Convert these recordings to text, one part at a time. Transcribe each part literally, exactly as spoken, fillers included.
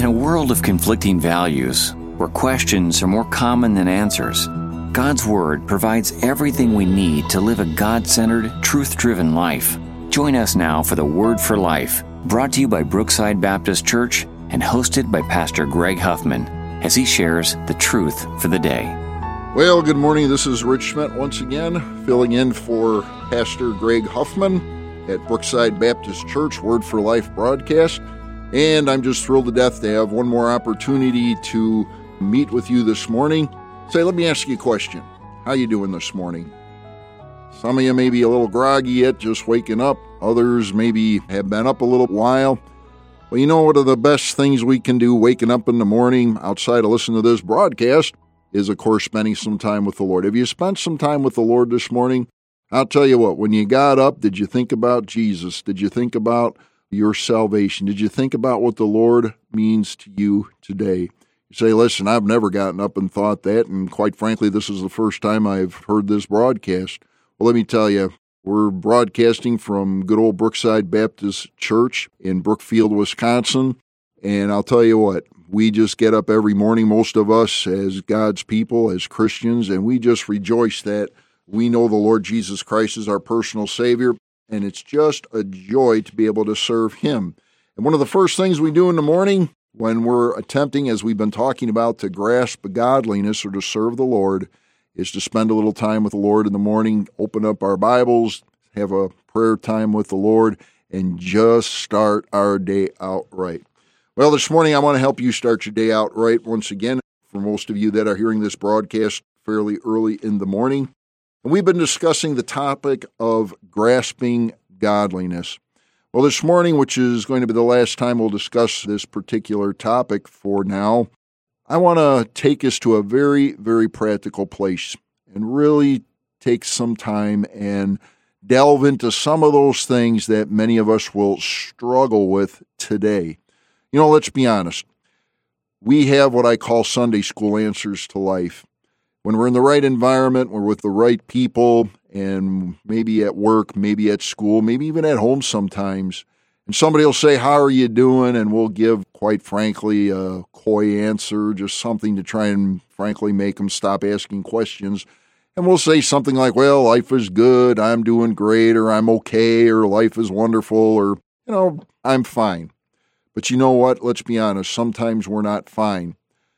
a world of conflicting values, where questions are more common than answers, God's Word provides everything we need to live a God-centered, truth-driven life. Join us now for the Word for Life, brought to you by Brookside Baptist Church and hosted by Pastor Greg Huffman, as he shares the truth for the day. Well, good morning. This is Rich Schmidt once again, filling in for Pastor Greg Huffman at Brookside Baptist Church, Word for Life broadcast. And I'm just thrilled to death to have one more opportunity to meet with you this morning. Say, let me ask you a question. How you doing this morning? Some of you may be a little groggy yet, just waking up. Others maybe have been up a little while. Well, you know, one of the best things we can do waking up in the morning outside of listening to this broadcast is, of course, spending some time with the Lord. Have you spent some time with the Lord this morning? I'll tell you what, when you got up, did you think about Jesus? Did you think about your salvation? Did you think about what the Lord means to you today? You say, listen, I've never gotten up and thought that, and quite frankly, this is the first time I've heard this broadcast. Well, let me tell you, we're broadcasting from good old Brookside Baptist Church in Brookfield, Wisconsin, and I'll tell you what, we just get up every morning, most of us as God's people, as Christians, and we just rejoice that we know the Lord Jesus Christ is our personal Savior, and it's just a joy to be able to serve Him. And one of the first things we do in the morning when we're attempting, as we've been talking about, to grasp godliness or to serve the Lord, is to spend a little time with the Lord in the morning, open up our Bibles, have a prayer time with the Lord, and just start our day out right. Well, this morning I want to help you start your day out right once again, for most of you that are hearing this broadcast fairly early in the morning. And we've been discussing the topic of grasping godliness. Well, this morning, which is going to be the last time we'll discuss this particular topic for now, I want to take us to a very, very practical place and really take some time and delve into some of those things that many of us will struggle with today. You know, let's be honest. We have what I call Sunday school answers to life. When we're in the right environment, we're with the right people, and maybe at work, maybe at school, maybe even at home sometimes, and somebody will say, how are you doing? And we'll give, quite frankly, a coy answer, just something to try and, frankly, make them stop asking questions. And we'll say something like, well, life is good, I'm doing great, or I'm okay, or life is wonderful, or, you know, I'm fine. But you know what? Let's be honest. Sometimes we're not fine.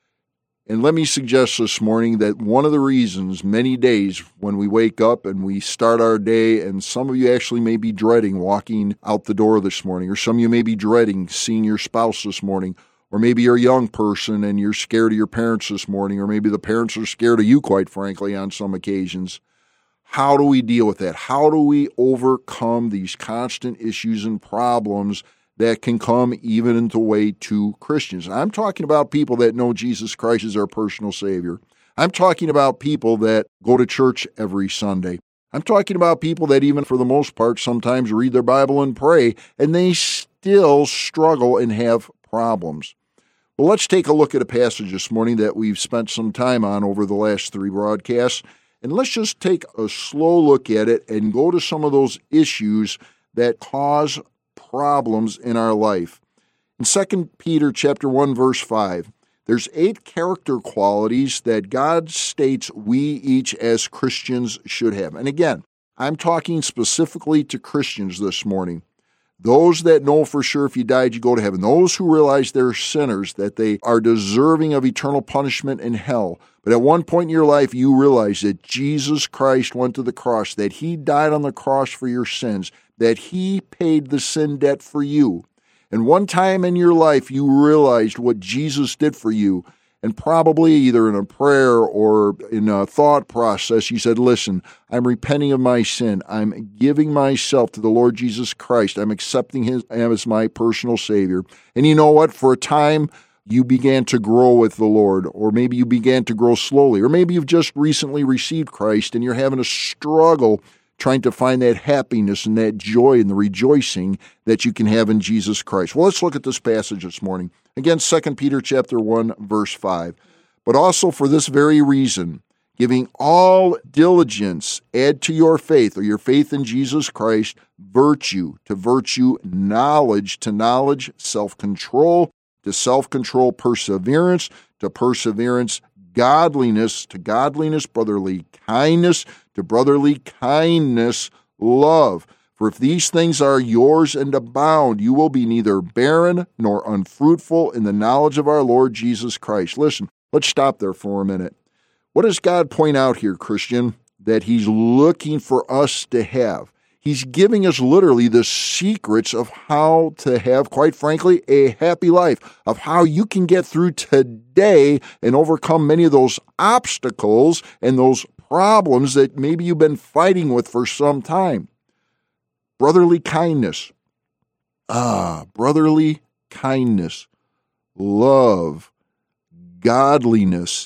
And let me suggest this morning that one of the reasons many days when we wake up and we start our day, and some of you actually may be dreading walking out the door this morning, or some of you may be dreading seeing your spouse this morning, or maybe you're a young person and you're scared of your parents this morning, or maybe the parents are scared of you, quite frankly, on some occasions. How do we deal with that? How do we overcome these constant issues and problems that can come even into way to Christians? I'm talking about people that know Jesus Christ as our personal Savior. I'm talking about people that go to church every Sunday. I'm talking about people that even for the most part sometimes read their Bible and pray, and they still struggle and have problems. Well, let's take a look at a passage this morning that we've spent some time on over the last three broadcasts, and let's just take a slow look at it and go to some of those issues that cause problems in our life. In Second Peter chapter one, verse five, there's eight character qualities that God states we each as Christians should have. And again, I'm talking specifically to Christians this morning. Those that know for sure if you died, you go to heaven. Those who realize they're sinners, that they are deserving of eternal punishment in hell. But at one point in your life, you realize that Jesus Christ went to the cross, that He died on the cross for your sins, that He paid the sin debt for you. And one time in your life, you realized what Jesus did for you. And probably either in a prayer or in a thought process, you said, listen, I'm repenting of my sin. I'm giving myself to the Lord Jesus Christ. I'm accepting Him as my personal Savior. And you know what? For a time, you began to grow with the Lord, or maybe you began to grow slowly, or maybe you've just recently received Christ and you're having a struggle trying to find that happiness and that joy and the rejoicing that you can have in Jesus Christ. Well, let's look at this passage this morning. Again, Second Peter chapter one, verse five. But also for this very reason, giving all diligence, add to your faith, or your faith in Jesus Christ, virtue, to virtue, knowledge, to knowledge, self-control, to self-control, perseverance, to perseverance, godliness, to godliness, brotherly kindness, to brotherly kindness, love. For if these things are yours and abound, you will be neither barren nor unfruitful in the knowledge of our Lord Jesus Christ. Listen, let's stop there for a minute. What does God point out here, Christian, that he's looking for us to have? He's giving us literally the secrets of how to have, quite frankly, a happy life, of how you can get through today and overcome many of those obstacles and those problems that maybe you've been fighting with for some time. Brotherly kindness. Ah, brotherly kindness, love, godliness,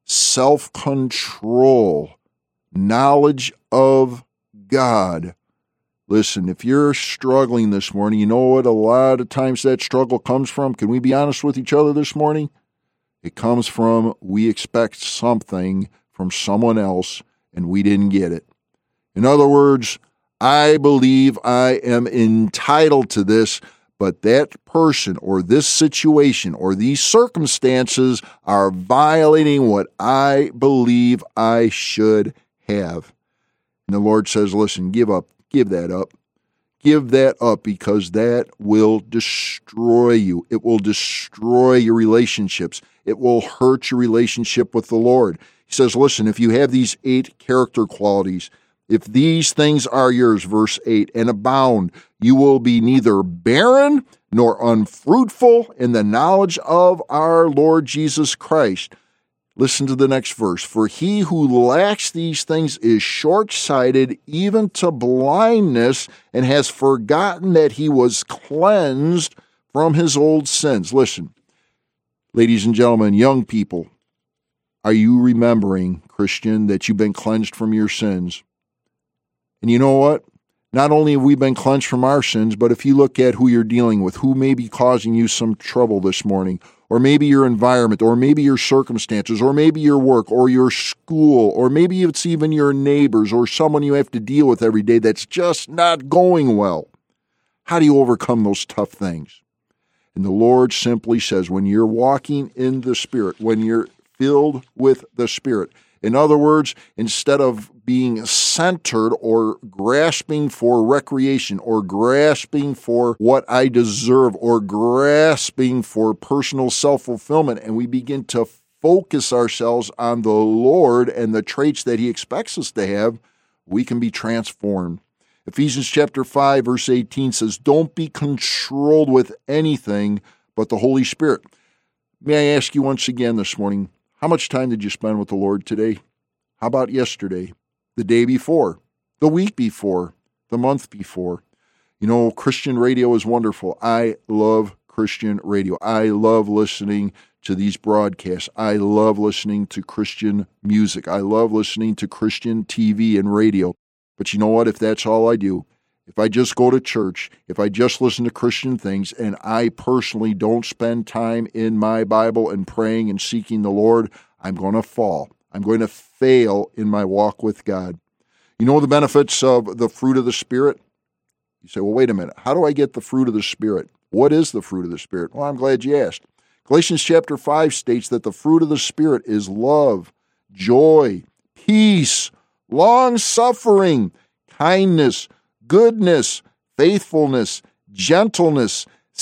self-control, knowledge of God. Listen, if you're struggling this morning, you know what a lot of times that struggle comes from? Can we be honest with each other this morning? It comes from we expect something from someone else and we didn't get it. In other words, I believe I am entitled to this, but that person or this situation or these circumstances are violating what I believe I should have. And the Lord says, listen, give up. Give that up. Give that up because that will destroy you. It will destroy your relationships. It will hurt your relationship with the Lord. He says, listen, if you have these eight character qualities, if these things are yours, verse eight, and abound, you will be neither barren nor unfruitful in the knowledge of our Lord Jesus Christ. Listen to the next verse. For he who lacks these things is short-sighted, even to blindness, and has forgotten that he was cleansed from his old sins. Listen, ladies and gentlemen, young people, are you remembering, Christian, that you've been cleansed from your sins? And you know what? Not only have we been cleansed from our sins, but if you look at who you're dealing with, who may be causing you some trouble this morning, or maybe your environment, or maybe your circumstances, or maybe your work, or your school, or maybe it's even your neighbors, or someone you have to deal with every day that's just not going well. How do you overcome those tough things? And the Lord simply says, when you're walking in the Spirit, when you're filled with the Spirit, in other words, instead of being centered or grasping for recreation or grasping for what I deserve or grasping for personal self-fulfillment, and we begin to focus ourselves on the Lord and the traits that He expects us to have, we can be transformed. Ephesians chapter five, verse eighteen says, don't be controlled with anything but the Holy Spirit. May I ask you once again this morning, how much time did you spend with the Lord today? How about yesterday, the day before, the week before, the month before? You know, Christian radio is wonderful. I love Christian radio. I love listening to these broadcasts. I love listening to Christian music. I love listening to Christian T V and radio. But you know what? If that's all I do, if I just go to church, if I just listen to Christian things, and I personally don't spend time in my Bible and praying and seeking the Lord, I'm going to fall. I'm going to fail in my walk with God. You know the benefits of the fruit of the Spirit? You say, well, wait a minute. How do I get the fruit of the Spirit? What is the fruit of the Spirit? Well, I'm glad you asked. Galatians chapter five states that the fruit of the Spirit is love, joy, peace, long-suffering, kindness, goodness, faithfulness, gentleness,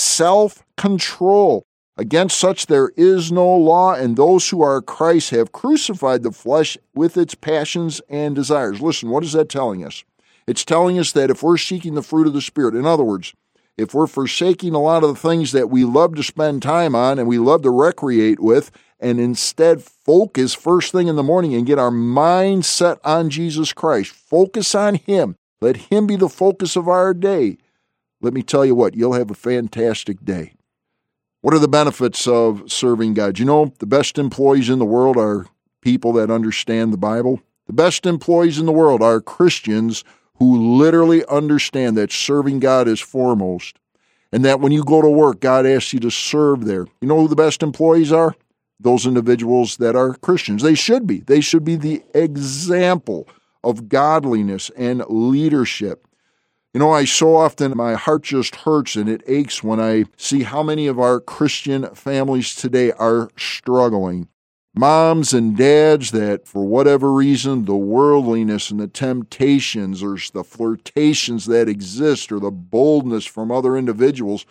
self-control. Against such there is no law, and those who are Christ have crucified the flesh with its passions and desires. Listen, what is that telling us? It's telling us that if we're seeking the fruit of the Spirit, in other words, if we're forsaking a lot of the things that we love to spend time on and we love to recreate with, and instead focus first thing in the morning and get our mind set on Jesus Christ, focus on Him, let Him be the focus of our day, let me tell you what, you'll have a fantastic day. What are the benefits of serving God? You know, the best employees in the world are people that understand the Bible. The best employees in the world are Christians who literally understand that serving God is foremost, and that when you go to work, God asks you to serve there. You know who the best employees are? Those individuals that are Christians. They should be. They should be the example of godliness and leadership. You know, I so often, my heart just hurts and it aches when I see how many of our Christian families today are struggling. Moms and dads that, for whatever reason, the worldliness and the temptations or the flirtations that exist or the boldness from other individuals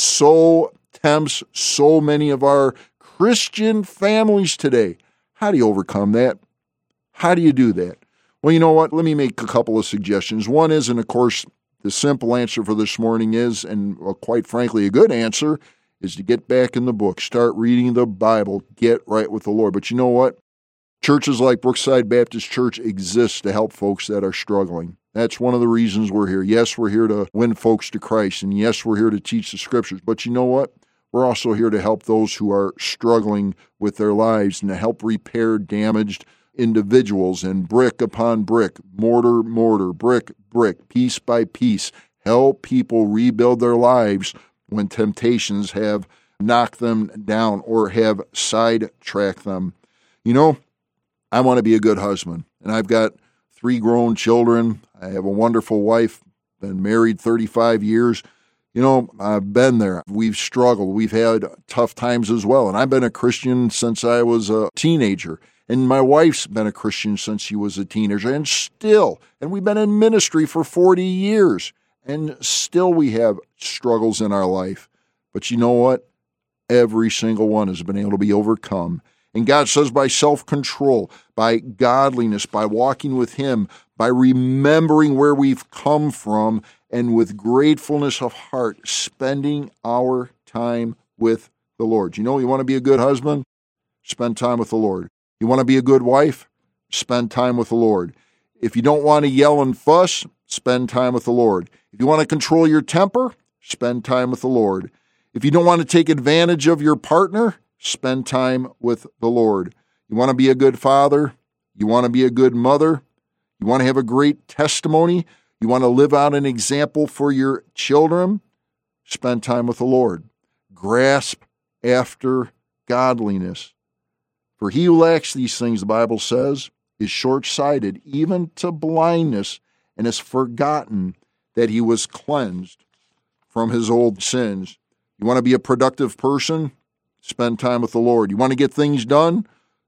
so tempts so many of our Christian families today. How do you overcome that? How do you do that? Well, you know what? Let me make a couple of suggestions. One is, and of course, the simple answer for this morning is, and well, quite frankly, a good answer, is to get back in the book, start reading the Bible, get right with the Lord. But you know what? Churches like Brookside Baptist Church exist to help folks that are struggling. That's one of the reasons we're here. Yes, we're here to win folks to Christ, and yes, we're here to teach the Scriptures. But you know what? We're also here to help those who are struggling with their lives and to help repair damaged individuals, and brick upon brick, mortar, mortar, brick, brick, piece by piece, help people rebuild their lives when temptations have knocked them down or have sidetracked them. You know, I want to be a good husband, and I've got three grown children. I have a wonderful wife, been married thirty-five years. You know, I've been there. We've struggled. We've had tough times as well, and I've been a Christian since I was a teenager. And my wife's been a Christian since she was a teenager, and still, and we've been in ministry for forty years, and still we have struggles in our life. But you know what? Every single one has been able to be overcome. And God says by self-control, by godliness, by walking with Him, by remembering where we've come from, and with gratefulness of heart, spending our time with the Lord. You know, you want to be a good husband? Spend time with the Lord. You want to be a good wife? Spend time with the Lord. If you don't want to yell and fuss, spend time with the Lord. If you want to control your temper, spend time with the Lord. If you don't want to take advantage of your partner, spend time with the Lord. You want to be a good father? You want to be a good mother? You want to have a great testimony? You want to live out an example for your children? Spend time with the Lord. Grasp after godliness. For he who lacks these things, the Bible says, is short-sighted, even to blindness, and has forgotten that he was cleansed from his old sins. You want to be a productive person? Spend time with the Lord. You want to get things done?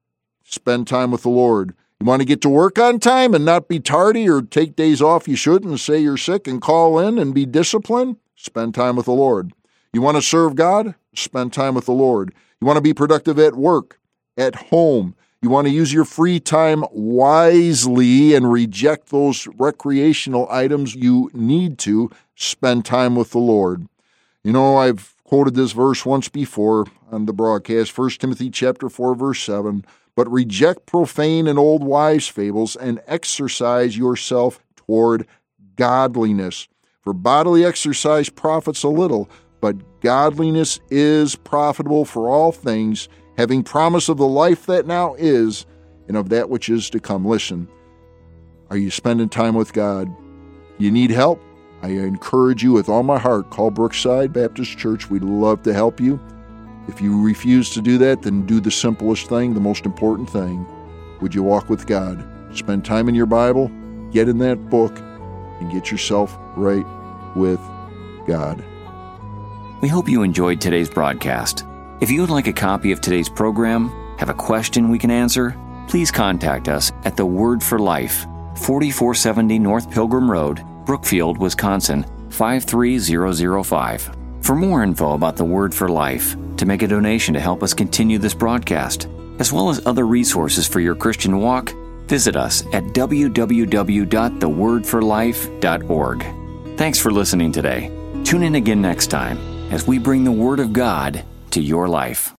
Spend time with the Lord. You want to get to work on time and not be tardy or take days off you shouldn't and say you're sick and call in and be disciplined? Spend time with the Lord. You want to serve God? Spend time with the Lord. You want to be productive at work, at home. You want to use your free time wisely and reject those recreational items you need to. Spend time with the Lord. You know, I've quoted this verse once before on the broadcast, First Timothy chapter four, verse seven, but reject profane and old wives' fables and exercise yourself toward godliness. For bodily exercise profits a little, but godliness is profitable for all things, having promise of the life that now is and of that which is to come. Listen, are you spending time with God? You need help? I encourage you with all my heart, call Brookside Baptist Church. We'd love to help you. If you refuse to do that, then do the simplest thing, the most important thing. Would you walk with God? Spend time in your Bible, get in that book, and get yourself right with God. We hope you enjoyed today's broadcast. If you would like a copy of today's program, have a question we can answer, please contact us at The Word for Life, forty-four seventy North Pilgrim Road, Brookfield, Wisconsin, five three zero zero five. For more info about The Word for Life, to make a donation to help us continue this broadcast, as well as other resources for your Christian walk, visit us at w w w dot the word for life dot org. Thanks for listening today. Tune in again next time as we bring the Word of God to your life.